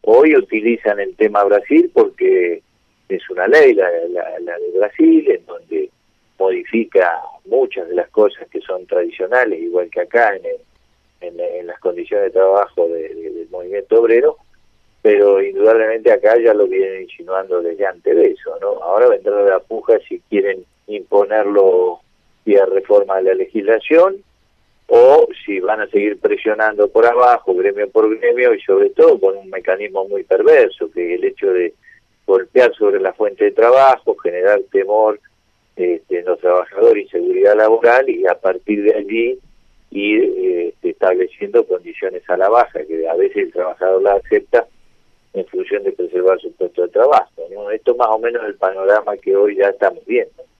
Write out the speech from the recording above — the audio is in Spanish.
Hoy utilizan el tema Brasil porque es una ley, la de Brasil, en donde modifica muchas de las cosas que son tradicionales, igual que acá en las condiciones de trabajo del movimiento obrero, pero indudablemente acá ya lo vienen insinuando desde antes de eso, ¿no? Ahora vendrá la puja si quieren imponerlo vía reforma de la legislación, o si van a seguir presionando por abajo, gremio por gremio, y sobre todo con un mecanismo muy perverso, que es el hecho de golpear sobre la fuente de trabajo, generar temor en los trabajadores, inseguridad laboral, y a partir de allí ir estableciendo condiciones a la baja, que a veces el trabajador la acepta en función de preservar su puesto de trabajo, ¿no? Esto más o menos es el panorama que hoy ya estamos viendo.